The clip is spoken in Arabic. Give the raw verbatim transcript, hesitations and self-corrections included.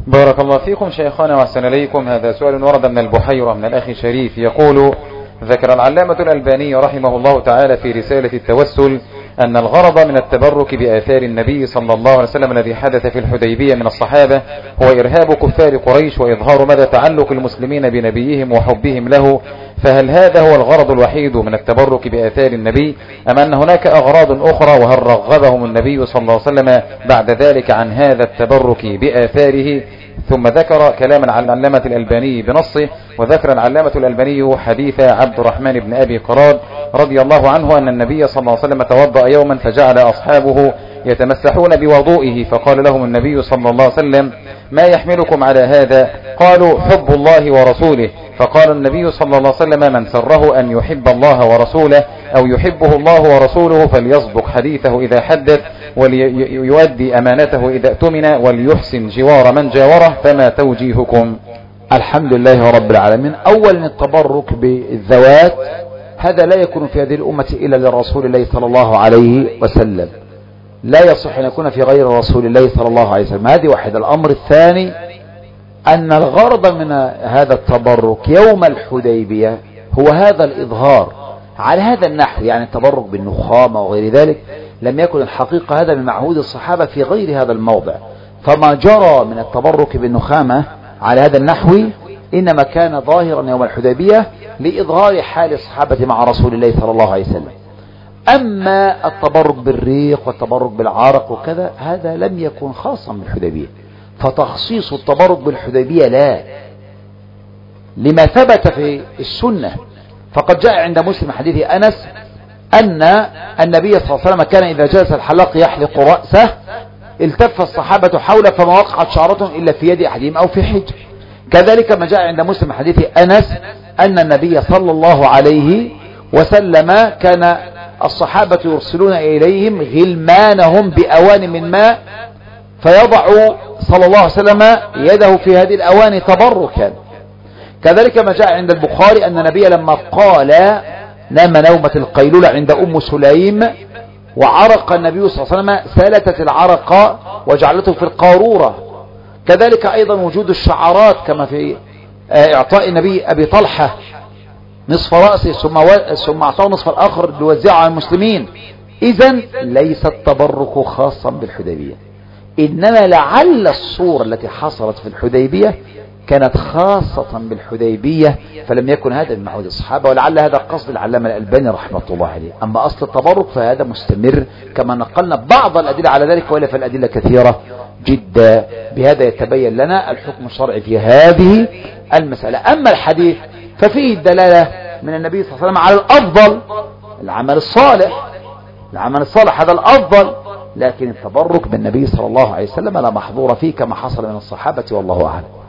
بارك الله فيكم شيخنا وأحسن إليكم. هذا سؤال ورد من البحيرة من الأخ شريف يقول: ذكر العلامة الألباني رحمه الله تعالى في رسالة التوسل أن الغرض من التبرك بآثار النبي صلى الله عليه وسلم الذي حدث في الحديبية من الصحابة هو إرهاب كفار قريش وإظهار مدى تعلق المسلمين بنبيهم وحبهم له، فهل هذا هو الغرض الوحيد من التبرك بآثار النبي أم أن هناك أغراض أخرى؟ وهل رغبهم النبي صلى الله عليه وسلم بعد ذلك عن هذا التبرك بآثاره؟ ثم ذكر كلاما عن العلامة الألباني بنصه. وذكر العلامة الألباني حديث عبد الرحمن بن أبي قراد رضي الله عنه أن النبي صلى الله عليه وسلم توضأ يوما فجعل أصحابه يتمسحون بوضوئه، فقال لهم النبي صلى الله عليه وسلم: ما يحملكم على هذا؟ قالوا: حب الله ورسوله. فقال النبي صلى الله عليه وسلم: من سره أن يحب الله ورسوله أو يحبه الله ورسوله فليصدق حديثه إذا حدث وليؤدي أمانته إذا اؤتمن وليحسن جوار من جاوره. فما توجيهكم؟ الحمد لله رب العالمين. أولا التبرك بالذوات هذا لا يكون في هذه الأمة إلا لرسول الله صلى الله عليه وسلم، لا يصح أن يكون في غير رسول الله صلى الله عليه وسلم. هذه واحدة. الأمر الثاني أن الغرض من هذا التبرك يوم الحديبية هو هذا الإظهار على هذا النحو، يعني التبرك بالنخامة وغير ذلك لم يكن الحقيقة هذا من معهود الصحابة في غير هذا الموضع. فما جرى من التبرك بالنخامة على هذا النحو إنما كان ظاهرا يوم الحديبية لإظهار حال الصحابة مع رسول الله صلى الله عليه وسلم. أما التبرك بالريق والتبرك بالعرق وكذا هذا لم يكن خاصا بالحديبية، فتخصيص التبرك بالحديبية لا، لما ثبت في السنة. فقد جاء عند مسلم حديث أنس أن النبي صلى الله عليه وسلم كان إذا جلس الحلاق يحلق رأسه التف الصحابة حوله فما وقعت شعرة إلا في يد أحدهم أو في حجر. كذلك ما جاء عند مسلم حديث أنس أن النبي صلى الله عليه وسلم كان الصحابة يرسلون إليهم غلمانهم بأوان من ماء فيضع صلى الله عليه وسلم يده في هذه الأواني تبركا. كذلك ما جاء عند البخاري أن النبي لما قال نام نومة القيلولة عند أم سليم وعرق النبي صلى الله عليه وسلم سالتت العرق وجعلته في القارورة. كذلك أيضا وجود الشعرات كما في إعطاء النبي أبي طلحة نصف رأسه ثم ثم أعطاه نصف الآخر ليوزعه على المسلمين. إذن ليس التبرك خاصا بالحديبية، إنما لعل الصورة التي حصلت في الحديبية كانت خاصة بالحديبية فلم يكن هذا من معهود الصحابة، ولعل هذا قصد العلامة الألباني رحمة الله عليه. أما أصل التبرك فهذا مستمر كما نقلنا بعض الأدلة على ذلك، وإلا فالأدلة كثيرة جدا. بهذا يتبين لنا الحكم الشرعي في هذه المسألة. أما الحديث ففيه الدلالة من النبي صلى الله عليه وسلم على الأفضل العمل الصالح، العمل الصالح هذا الأفضل، لكن التبرك بالنبي صلى الله عليه وسلم لا محظور فيه كما حصل من الصحابة والله أعلم.